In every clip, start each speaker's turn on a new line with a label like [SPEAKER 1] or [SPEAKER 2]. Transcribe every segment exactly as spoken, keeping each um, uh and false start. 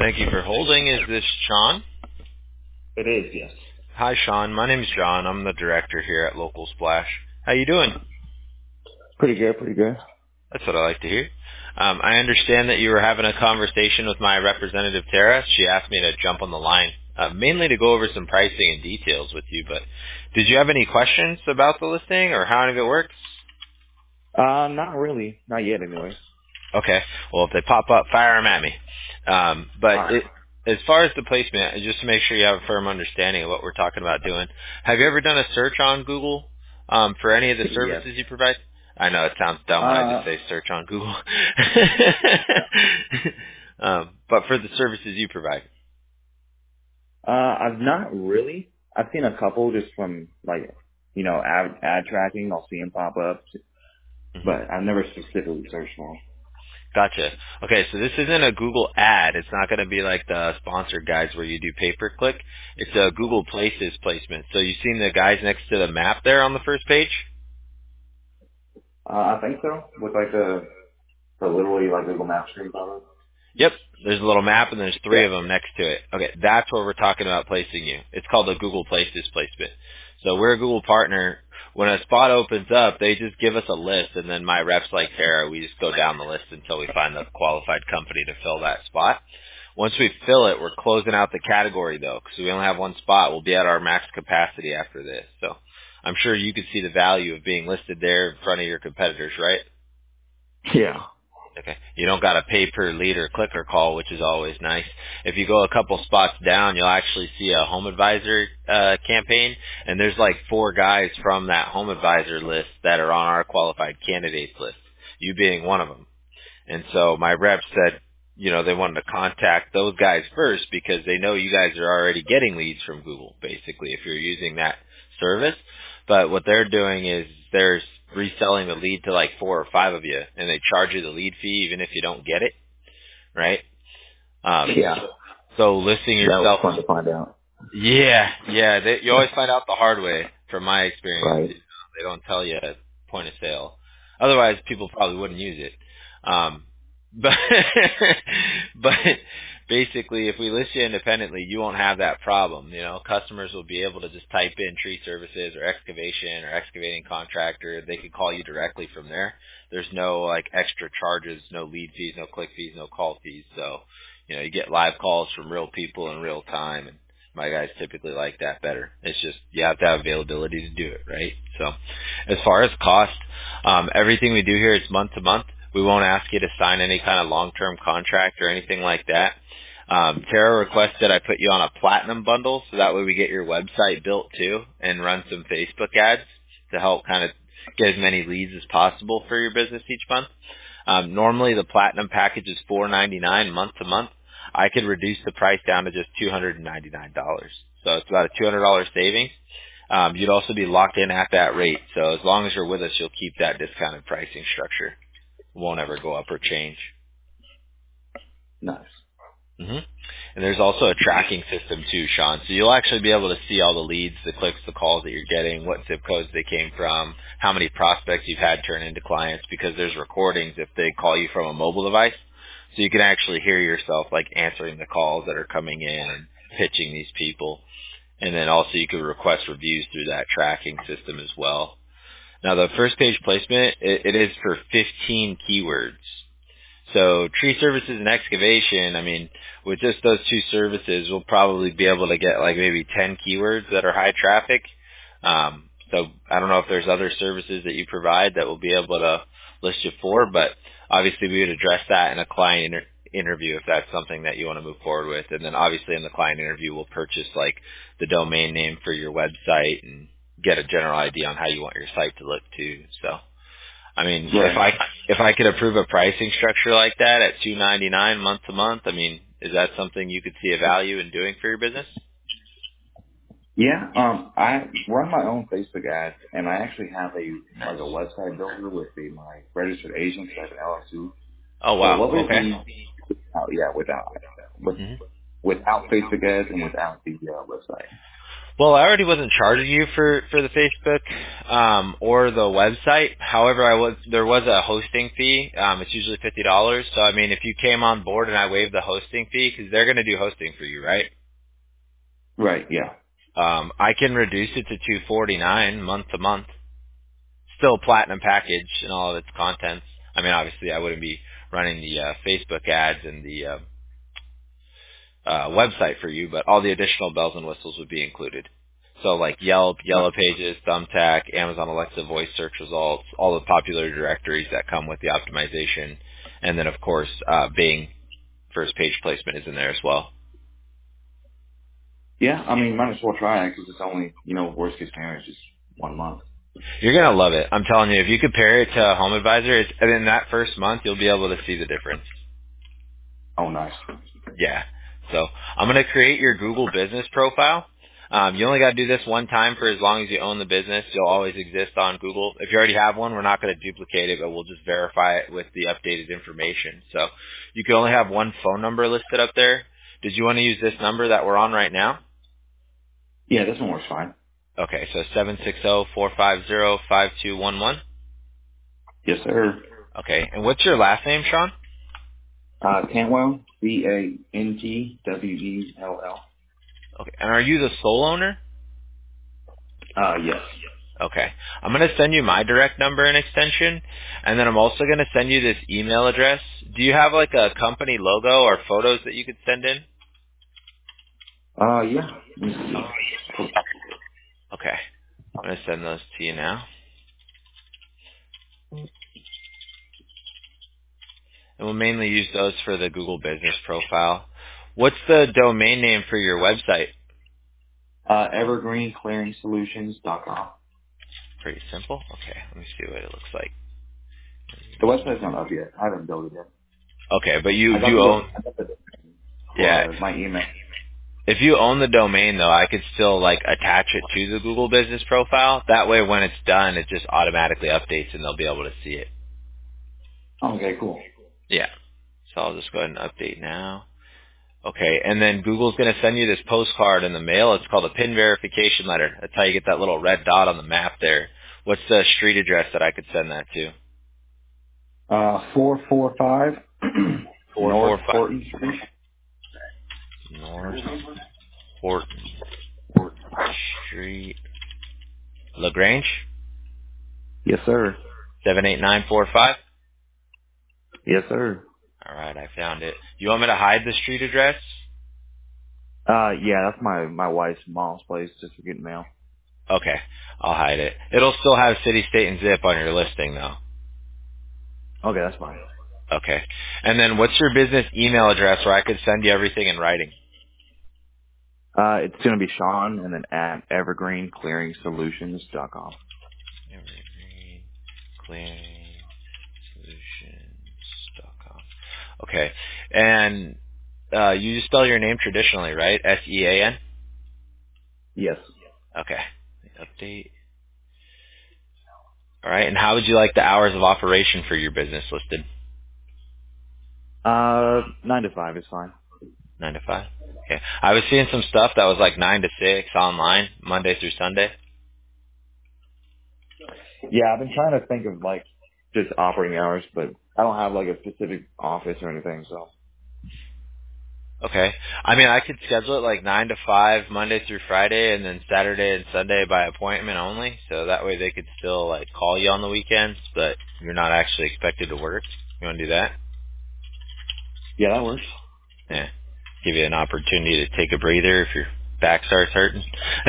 [SPEAKER 1] Thank you for holding. Is this Sean?
[SPEAKER 2] It is, yes.
[SPEAKER 1] Hi, Sean. My name's John. I'm the director here at Local Splash. How you doing?
[SPEAKER 2] Pretty good, pretty good.
[SPEAKER 1] That's what I like to hear. Um, I understand that you were having a conversation with my representative, Tara. She asked me to jump on the line, uh, mainly to go over some pricing and details with you. But did you have any questions about the listing or how any of it works?
[SPEAKER 2] Uh, not really. Not yet, anyway.
[SPEAKER 1] Okay. Well, if they pop up, fire them at me. Um, but
[SPEAKER 2] Alright.
[SPEAKER 1] it, as far as the placement, just to make sure you have a firm understanding of what we're talking about doing, have you ever done a search on Google um, for any of the
[SPEAKER 2] Yes.
[SPEAKER 1] services you provide? I know it sounds dumb when I just
[SPEAKER 2] Uh,
[SPEAKER 1] say search on Google. um, but for the services you provide.
[SPEAKER 2] uh, I've not really. I've seen a couple just from, like, you know, ad, ad tracking. I'll see them pop up.
[SPEAKER 1] hmm
[SPEAKER 2] But I've never specifically searched for them.
[SPEAKER 1] Gotcha. Okay, so this isn't a Google ad. It's not going to be like the sponsored guides where you do pay-per-click. It's a Google Places placement. So you've seen the guys next to the map there on the first page?
[SPEAKER 2] Uh, I think so. With, like, the, the literally, like, Google Maps screen pop up.
[SPEAKER 1] Yep. There's a little map and there's three
[SPEAKER 2] Yeah.
[SPEAKER 1] of them next to it. Okay, that's where we're talking about placing you. It's called a Google Places placement. So we're a Google partner. When a spot opens up, they just give us a list, and then my reps like Tara, we just go down the list until we find the qualified company to fill that spot. Once we fill it, we're closing out the category though, because we only have one spot. We'll be at our max capacity after this. So I'm sure you could see the value of being listed there in front of your competitors, right?
[SPEAKER 2] Yeah.
[SPEAKER 1] Okay. You don't got to pay per lead or click or call, which is always nice. If you go a couple spots down, you'll actually see a home advisor uh, campaign, and there's like four guys from that home advisor list that are on our qualified candidates list, you being one of them. And so my rep said, you know, they wanted to contact those guys first because they know you guys are already getting leads from Google, basically, if you're using that service. But what they're doing is they're reselling the lead to like four or five of you, and they charge you the lead fee even if you don't get it, right? Um,
[SPEAKER 2] Yeah.
[SPEAKER 1] so, so listing
[SPEAKER 2] That was
[SPEAKER 1] yourself,
[SPEAKER 2] fun to find out.
[SPEAKER 1] yeah, yeah, they, you always find out the hard way from my experience.
[SPEAKER 2] Right.
[SPEAKER 1] You know, they don't tell you at point of sale. Otherwise, people probably wouldn't use it. Um, but but basically, if we list you independently, you won't have that problem. You know, customers will be able to just type in tree services or excavation or excavating contractor. They can call you directly from there. There's no like extra charges, no lead fees, no click fees, no call fees. So, you know, you get live calls from real people in real time, and my guys typically like that better. It's just you have to have availability to do it, right? So as far as cost, um, everything we do here is month to month. We won't ask you to sign any kind of long-term contract or anything like that. Um, Tara requested I put you on a platinum bundle so that way we get your website built too and run some Facebook ads to help kind of get as many leads as possible for your business each month. Um, normally the platinum package is four ninety-nine month to month. I could reduce the price down to just two hundred ninety-nine dollars. So it's about a two hundred dollars savings. Um, you'd also be locked in at that rate. So as long as you're with us, you'll keep that discounted pricing structure. It won't ever go up or change.
[SPEAKER 2] Nice.
[SPEAKER 1] hmm And there's also a tracking system too, Sean. So you'll actually be able to see all the leads, the clicks, the calls that you're getting, what zip codes they came from, how many prospects you've had turn into clients, because there's recordings if they call you from a mobile device. So you can actually hear yourself like answering the calls that are coming in and pitching these people. And then also you can request reviews through that tracking system as well. Now the first page placement, it, it is for fifteen keywords. So tree services and excavation, I mean, with just those two services, we'll probably be able to get like maybe ten keywords that are high traffic. Um, so I don't know if there's other services that you provide that we'll be able to list you for, but obviously we would address that in a client inter- interview if that's something that you want to move forward with. And then obviously in the client interview, we'll purchase like the domain name for your website and get a general idea on how you want your site to look too. So. I mean, if
[SPEAKER 2] Right.
[SPEAKER 1] I if I could approve a pricing structure like that at two ninety nine month to month, I mean, is that something you could see a value in doing for your business?
[SPEAKER 2] Yeah, um, I run my own Facebook ads, and I actually have a like a website builder with the, my registered agents. I have an L L C.
[SPEAKER 1] Oh
[SPEAKER 2] So
[SPEAKER 1] wow,
[SPEAKER 2] what would it
[SPEAKER 1] okay.
[SPEAKER 2] be? Oh, yeah, without with,
[SPEAKER 1] hmm
[SPEAKER 2] without Facebook ads and without the uh, website.
[SPEAKER 1] Well, I already wasn't charging you for for the Facebook um, or the website. However, I was there was a hosting fee. Um, it's usually fifty dollars. So I mean, if you came on board and I waived the hosting fee, because they're going to do hosting for you, right?
[SPEAKER 2] Right. Yeah.
[SPEAKER 1] Um, I can reduce it to two forty nine month to month. Still a platinum package and all of its contents. I mean, obviously, I wouldn't be running the uh, Facebook ads and the uh, uh, website for you, but all the additional bells and whistles would be included. So like Yelp,
[SPEAKER 2] Uh,
[SPEAKER 1] Yellow Pages, Thumbtack, Amazon Alexa voice search results, all the popular directories that come with the optimization, and then of course uh, Bing first page placement is in there as well.
[SPEAKER 2] yeah. I mean, might as well try it because it's only, you know, worst case scenario is just one month.
[SPEAKER 1] You're gonna love it. I'm telling you, if you compare it to Home Advisor, it's, and in that first month you'll be able to see the difference.
[SPEAKER 2] Oh, nice.
[SPEAKER 1] Yeah. So I'm going to create your Google business profile. Um, you only got to do this one time for as long as you own the business. You'll always exist on Google. If you already have one, we're not going to duplicate it, but we'll just verify it with the updated information. So you can only have one phone number listed up there. Did you want to use this number that we're on right now?
[SPEAKER 2] Yeah, this one works fine.
[SPEAKER 1] Okay, so seven six zero, four five zero, five two one one.
[SPEAKER 2] Yes, sir.
[SPEAKER 1] Okay, and what's your last name, Sean?
[SPEAKER 2] Uh, Cantwell, C A N T W E L L.
[SPEAKER 1] Okay, and are you the sole owner?
[SPEAKER 2] Uh, yes.
[SPEAKER 1] Okay. I'm going to send you my direct number and extension, and then I'm also going to send you this email address. Do you have like a company logo or photos that you could send in?
[SPEAKER 2] Uh, yeah. Let me see.
[SPEAKER 1] Okay. I'm going to send those to you now. And we'll mainly use those for the Google business profile. What's the domain name for your website?
[SPEAKER 2] Uh, evergreen clearing solutions dot com.
[SPEAKER 1] Pretty simple. Okay. Let me see what it looks like.
[SPEAKER 2] The website's not up yet. I haven't built it yet.
[SPEAKER 1] Okay, but you
[SPEAKER 2] I got
[SPEAKER 1] do
[SPEAKER 2] the,
[SPEAKER 1] own,
[SPEAKER 2] I got the
[SPEAKER 1] yeah.
[SPEAKER 2] for my email.
[SPEAKER 1] If you own the domain though, I could still like attach it to the Google business profile. That way when it's done, it just automatically updates and they'll be able to see it.
[SPEAKER 2] Okay, cool.
[SPEAKER 1] Yeah. So I'll just go ahead and update now. Okay, and then Google's going to send you this postcard in the mail. It's called a PIN verification letter. That's how you get that little red dot on the map there. What's the street address that I could send that to?
[SPEAKER 2] Uh, four four five
[SPEAKER 1] four
[SPEAKER 2] North
[SPEAKER 1] four five
[SPEAKER 2] Horton Street.
[SPEAKER 1] North Horton Street, LaGrange,
[SPEAKER 2] Yes, sir.
[SPEAKER 1] seven eight nine four five.
[SPEAKER 2] Yes, sir.
[SPEAKER 1] All right, I found it. You want me to hide the street address?
[SPEAKER 2] Uh, yeah, that's my, my wife's mom's place, just for getting mail.
[SPEAKER 1] Okay, I'll hide it. It'll still have city, state, and zip on your listing, though.
[SPEAKER 2] Okay, that's fine.
[SPEAKER 1] Okay. And then what's your business email address where I could send you everything in writing?
[SPEAKER 2] Uh, it's gonna be Sean and then at evergreen clearing solutions dot com.
[SPEAKER 1] Evergreen Clearing Solutions dot com. Okay. And uh, you spell your name traditionally, right? S E A N?
[SPEAKER 2] Yes.
[SPEAKER 1] Okay. Update. All right. And how would you like the hours of operation for your business listed?
[SPEAKER 2] Uh, nine to five is fine.
[SPEAKER 1] nine to five? Okay. I was seeing some stuff that was like nine to six online, Monday through Sunday.
[SPEAKER 2] Yeah, I've been trying to think of like just operating hours, but I don't have like a specific office or anything, so.
[SPEAKER 1] Okay. I mean, I could schedule it like nine to five Monday through Friday, and then Saturday and Sunday by appointment only. So that way they could still like call you on the weekends, but you're not actually expected to work. You want to do that?
[SPEAKER 2] Yeah, that works.
[SPEAKER 1] Yeah. Give you an opportunity to take a breather if your back starts hurting.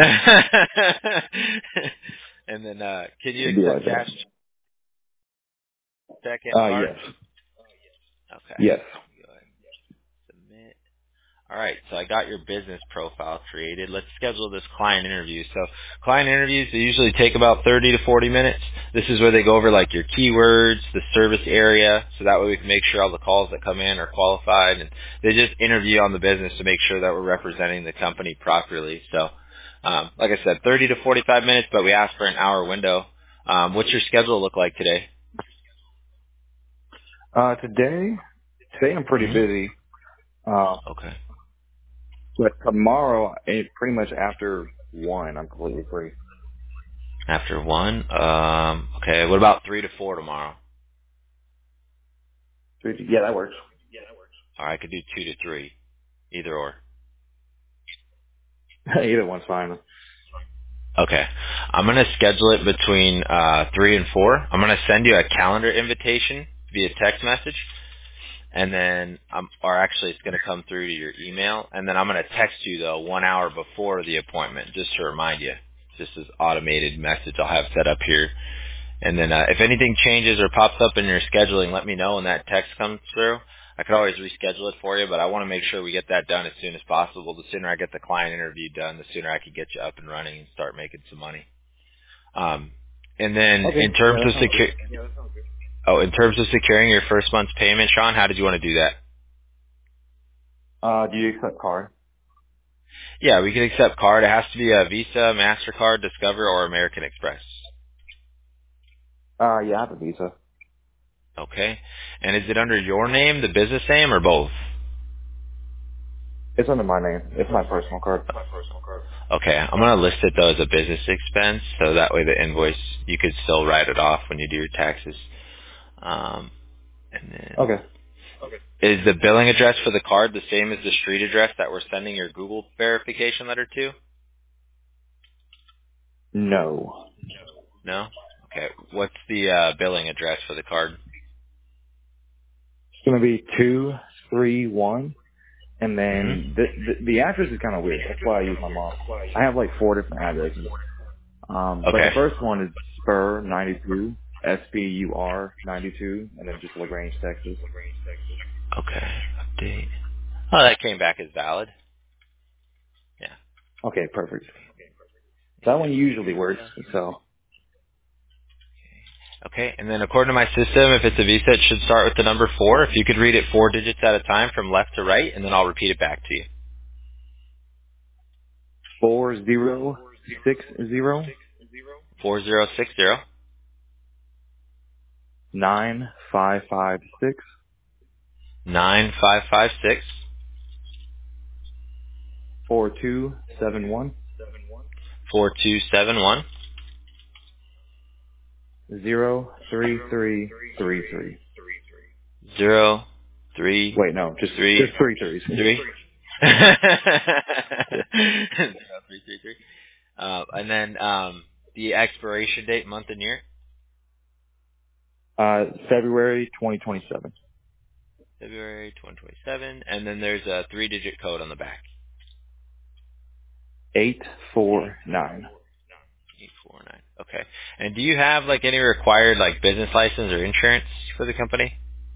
[SPEAKER 1] And then, uh, can you
[SPEAKER 2] It'd be
[SPEAKER 1] accept
[SPEAKER 2] like
[SPEAKER 1] cash,
[SPEAKER 2] that.
[SPEAKER 1] check, and
[SPEAKER 2] Uh,
[SPEAKER 1] card?
[SPEAKER 2] yes.
[SPEAKER 1] Okay.
[SPEAKER 2] Yes.
[SPEAKER 1] Go ahead and submit. All right, so I got your business profile created. Let's schedule this client interview. So client interviews, they usually take about thirty to forty minutes. This is where they go over like your keywords, the service area, so that way we can make sure all the calls that come in are qualified. And they just interview on the business to make sure that we're representing the company properly. So um, like I said, thirty to forty-five minutes, but we asked for an hour window. Um, what's your schedule look like today?
[SPEAKER 2] Uh, today, today I'm pretty
[SPEAKER 1] hmm
[SPEAKER 2] busy. Uh,
[SPEAKER 1] Okay.
[SPEAKER 2] but tomorrow, eh, pretty much after one, I'm completely free.
[SPEAKER 1] After one? Um, okay. What about three to four tomorrow?
[SPEAKER 2] Yeah, that works.
[SPEAKER 1] Or I could do two to three. Either or.
[SPEAKER 2] Either one's fine.
[SPEAKER 1] Okay. I'm going to schedule it between uh, three and four. I'm going to send you a calendar invitation via text message. And then, um, or actually it's going to come through to your email. And then I'm going to text you, though, one hour before the appointment, just to remind you. Just this automated message I'll have set up here. And then uh, if anything changes or pops up in your scheduling, let me know when that text comes through. I could always reschedule it for you, but I want to make sure we get that done as soon as possible. The sooner I get the client interview done, the sooner I can get you up and running and start making some money. Um, and then
[SPEAKER 2] Okay.
[SPEAKER 1] in terms
[SPEAKER 2] Yeah, that
[SPEAKER 1] of
[SPEAKER 2] sounds good.
[SPEAKER 1] secu- oh, in terms of securing your first month's payment, Sean, how did you want to do that?
[SPEAKER 2] Uh, do you accept card?
[SPEAKER 1] Yeah, we can accept card. It has to be a Visa, MasterCard, Discover, or American Express.
[SPEAKER 2] Uh, yeah, I have a Visa.
[SPEAKER 1] Okay. And is it under your name, the business name, or both?
[SPEAKER 2] It's under my name. It's my personal card.
[SPEAKER 1] Okay, I'm going to list it, though, as a business expense, so that way the invoice, you could still write it off when you do your taxes. Um, and then,
[SPEAKER 2] Okay.
[SPEAKER 1] is the billing address for the card the same as the street address that we're sending your Google verification letter to?
[SPEAKER 2] No.
[SPEAKER 1] No? Okay, what's the uh, billing address for the card?
[SPEAKER 2] It's gonna be two, three, one, and then
[SPEAKER 1] Mm-hmm.
[SPEAKER 2] the the, the address is kind of weird. That's why I use my mom's. I have like four different addresses. Um, but the
[SPEAKER 1] Okay.
[SPEAKER 2] first one is Spur ninety-two, S P U R ninety-two, and then just LaGrange, Texas.
[SPEAKER 1] Okay, update. Oh, that came back as valid. Yeah.
[SPEAKER 2] Okay, perfect.
[SPEAKER 1] And
[SPEAKER 2] That one
[SPEAKER 1] then
[SPEAKER 2] usually works.
[SPEAKER 1] Visa.
[SPEAKER 2] So
[SPEAKER 1] Okay, and then according to my system, if it's a Visa, it should start with the number four. If you could read it four digits at a time from left to right, and then I'll repeat it back to you.
[SPEAKER 2] four zero six zero
[SPEAKER 1] Four zero six zero
[SPEAKER 2] nine five five six
[SPEAKER 1] nine five five six
[SPEAKER 2] four two seven one
[SPEAKER 1] four two seven one
[SPEAKER 2] zero three three three three.
[SPEAKER 1] zero three
[SPEAKER 2] Wait, no, just
[SPEAKER 1] three
[SPEAKER 2] just three threes.
[SPEAKER 1] three.
[SPEAKER 2] Yeah.
[SPEAKER 1] Zero three three three. Uh, and then um, the expiration date, month and year,
[SPEAKER 2] Uh, February twenty twenty-seven.
[SPEAKER 1] February twenty twenty seven, and then there's a three digit code on the back.
[SPEAKER 2] eight four nine.
[SPEAKER 1] Eight four nine. Okay. And do you have like any required like business license or insurance for the company?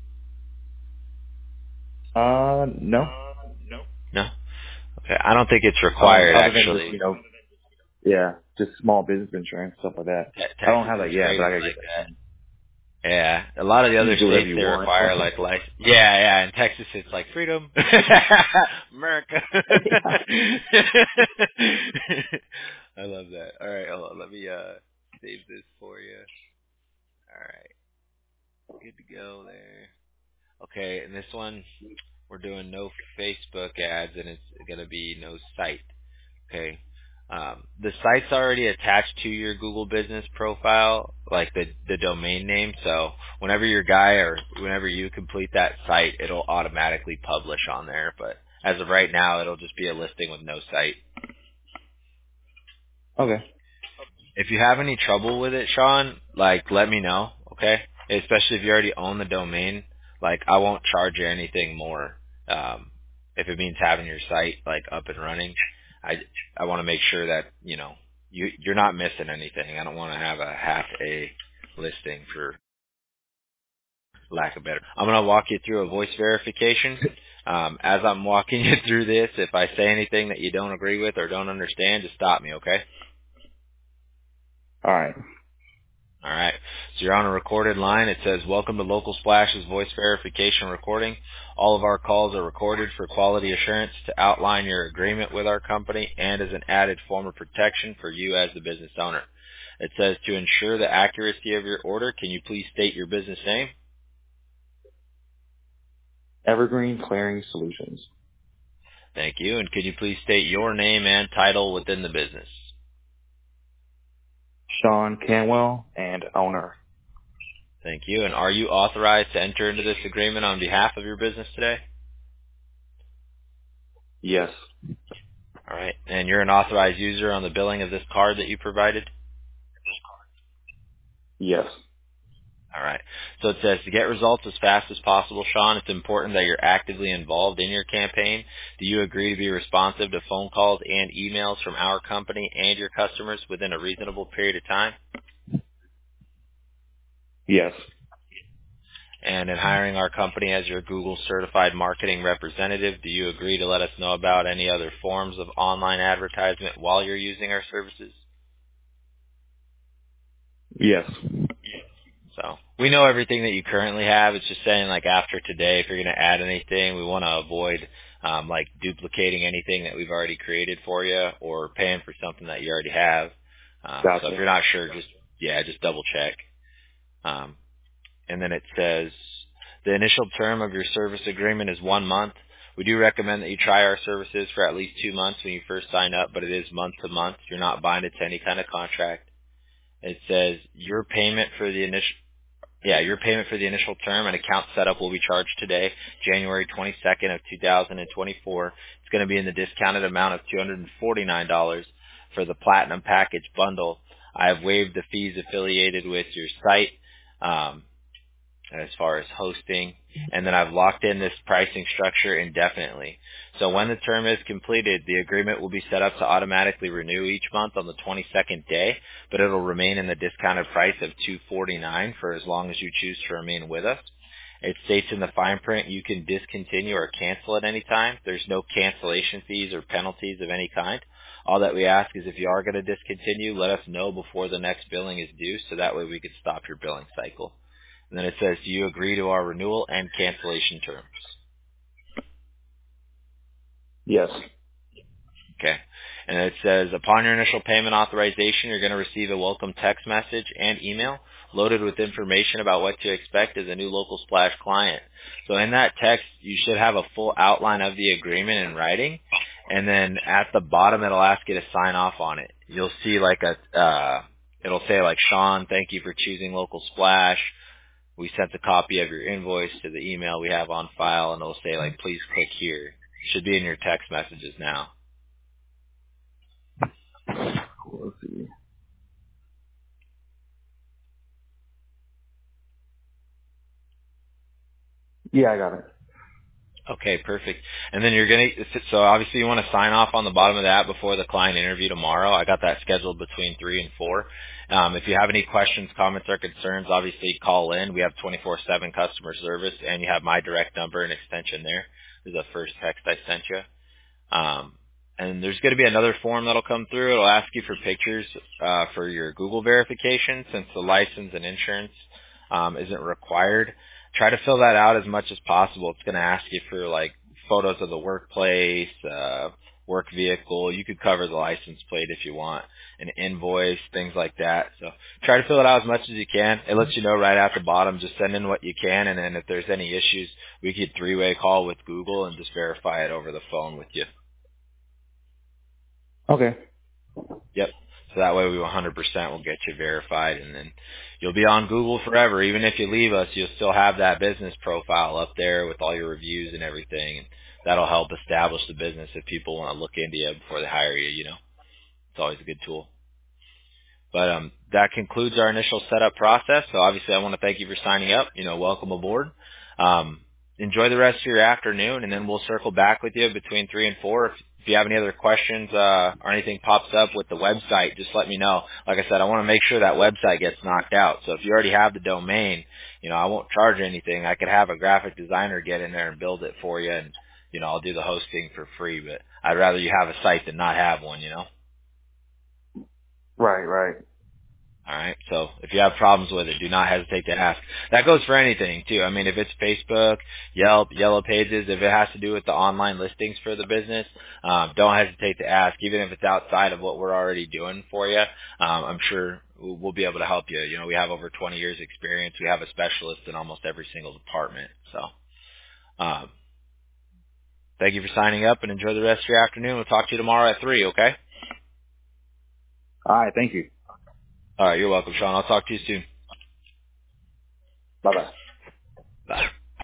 [SPEAKER 2] Uh, no.
[SPEAKER 1] No. Okay. I don't think it's
[SPEAKER 2] Um,
[SPEAKER 1] required
[SPEAKER 2] other than just,
[SPEAKER 1] actually.
[SPEAKER 2] you know, yeah, just small business insurance, stuff like that.
[SPEAKER 1] Te-
[SPEAKER 2] I don't
[SPEAKER 1] Texas
[SPEAKER 2] have
[SPEAKER 1] is
[SPEAKER 2] that yet, but I
[SPEAKER 1] crazy
[SPEAKER 2] gotta
[SPEAKER 1] like
[SPEAKER 2] get that
[SPEAKER 1] that.
[SPEAKER 2] soon.
[SPEAKER 1] Yeah, a lot of the
[SPEAKER 2] You
[SPEAKER 1] other
[SPEAKER 2] can do whatever
[SPEAKER 1] states
[SPEAKER 2] you
[SPEAKER 1] they
[SPEAKER 2] want.
[SPEAKER 1] require like license. Yeah, yeah. In Texas, it's like freedom, America.
[SPEAKER 2] Yeah.
[SPEAKER 1] I love that. All right, hold on. Let me uh save this for you. All right, good to go there. Okay, and this one we're doing no Facebook ads, and it's gonna be no site. Okay. Um, the site's already attached to your Google business profile, like the the domain name. So whenever your guy or whenever you complete that site, it'll automatically publish on there. But as of right now, it'll just be a listing with no site.
[SPEAKER 2] Okay.
[SPEAKER 1] If you have any trouble with it, Sean, like let me know, okay? Especially if you already own the domain, like I won't charge you anything more. Um, if it means having your site like up and running, I I want to make sure that you know you you're not missing anything. I don't want to have a half a listing for lack of better. I'm gonna walk you through a voice verification. Um, as I'm walking you through this, if I say anything that you don't agree with or don't understand, just stop me, okay?
[SPEAKER 2] All right.
[SPEAKER 1] All right. So you're on a recorded line. It says, welcome to Local Splash's voice verification recording. All of our calls are recorded for quality assurance to outline your agreement with our company and as an added form of protection for you as the business owner. It says, to ensure the accuracy of your order, can you please state your business name?
[SPEAKER 2] Evergreen Clearing Solutions.
[SPEAKER 1] Thank you. And could you please state your name and title within the business?
[SPEAKER 2] Sean Canwell, and owner.
[SPEAKER 1] Thank you. And are you authorized to enter into this agreement on behalf of your business today?
[SPEAKER 2] Yes.
[SPEAKER 1] All right. And you're an authorized user on the billing of this card that you provided?
[SPEAKER 2] Yes.
[SPEAKER 1] All right. So it says to get results as fast as possible, Sean, it's important that you're actively involved in your campaign. Do you agree to be responsive to phone calls and emails from our company and your customers within a reasonable period of time?
[SPEAKER 2] Yes.
[SPEAKER 1] And in hiring our company as your Google certified marketing representative, do you agree to let us know about any other forms of online advertisement while you're using our services?
[SPEAKER 2] Yes.
[SPEAKER 1] So we know everything that you currently have. It's just saying, like, after today, if you're going to add anything, we want to avoid um, like duplicating anything that we've already created for you or paying for something that you already have. Um,
[SPEAKER 2] Gotcha.
[SPEAKER 1] so if you're not sure, just yeah, just double check. Um, and then it says the initial term of your service agreement is one month. We do recommend that you try our services for at least two months when you first sign up, but it is month to month. You're not binded to any kind of contract. It says your payment for the initial Yeah, your payment for the initial term and account setup will be charged today, January twenty-second of two thousand twenty-four. It's going to be in the discounted amount of two hundred forty-nine dollars for the Platinum Package bundle. I have waived the fees affiliated with your site. Um, as far as hosting, and then I've locked in this pricing structure indefinitely. So when the term is completed, the agreement will be set up to automatically renew each month on the twenty-second day, but it'll remain in the discounted price of two hundred forty-nine dollars for as long as you choose to remain with us. It states in the fine print you can discontinue or cancel at any time. There's no cancellation fees or penalties of any kind. All that we ask is if you are going to discontinue, let us know before the next billing is due so that way we can stop your billing cycle. And then it says, do you agree to our renewal and cancellation terms?
[SPEAKER 2] Yes.
[SPEAKER 1] Okay. And it says, upon your initial payment authorization, you're going to receive a welcome text message and email loaded with information about what to expect as a new Local Splash client. So in that text, you should have a full outline of the agreement in writing. And then at the bottom, it'll ask you to sign off on it. You'll see like a, uh, it'll say like, Sean, thank you for choosing Local Splash. We sent a copy of your invoice to the email we have on file, and it'll say, like, please click here. It should be in your text messages now.
[SPEAKER 2] Let's see. Yeah, I got it.
[SPEAKER 1] Okay, perfect. And then you're going to, so obviously you want to sign off on the bottom of that before the client interview tomorrow. I got that scheduled between three and four. Um, if you have any questions, comments, or concerns, obviously call in. We have twenty-four seven customer service, and you have my direct number and extension there. This is the first text I sent you. Um, and there's going to be another form that'll come through. It'll ask you for pictures uh, for your Google verification since the license and insurance um, isn't required. Try to fill that out as much as possible. It's going to ask you for like photos of the workplace, uh, work vehicle. You could cover the license plate if you want, an invoice, things like that. So try to fill it out as much as you can. It lets you know right at the bottom. Just send in what you can, and then if there's any issues, we could three-way call with Google and just verify it over the phone with you.
[SPEAKER 2] Okay.
[SPEAKER 1] Yep. So that way we one hundred percent will get you verified, and then you'll be on Google forever. Even if you leave us, you'll still have that business profile up there with all your reviews and everything, and that'll help establish the business if people want to look into you before they hire you, you know. It's always a good tool. But um, that concludes our initial setup process. So obviously I want to thank you for signing up. You know, welcome aboard. Um, enjoy the rest of your afternoon, and then we'll circle back with you between three and four. If, if you have any other questions uh, or anything pops up with the website, just let me know. Like I said, I want to make sure that website gets knocked out. So if you already have the domain, you know, I won't charge anything. I could have a graphic designer get in there and build it for you, and you know, I'll do the hosting for free. But I'd rather you have a site than not have one, you know.
[SPEAKER 2] Right, right.
[SPEAKER 1] All right. So if you have problems with it, do not hesitate to ask. That goes for anything too. I mean, if it's Facebook, Yelp, Yellow Pages, if it has to do with the online listings for the business, um, don't hesitate to ask. Even if it's outside of what we're already doing for you, um, I'm sure we'll be able to help you. You know, we have over twenty years experience. We have a specialist in almost every single department. So, um, thank you for signing up, and enjoy the rest of your afternoon. We'll talk to you tomorrow at three. Okay.
[SPEAKER 2] All right. Thank you.
[SPEAKER 1] All right, you're welcome, Sean. I'll talk to you soon.
[SPEAKER 2] Bye bye.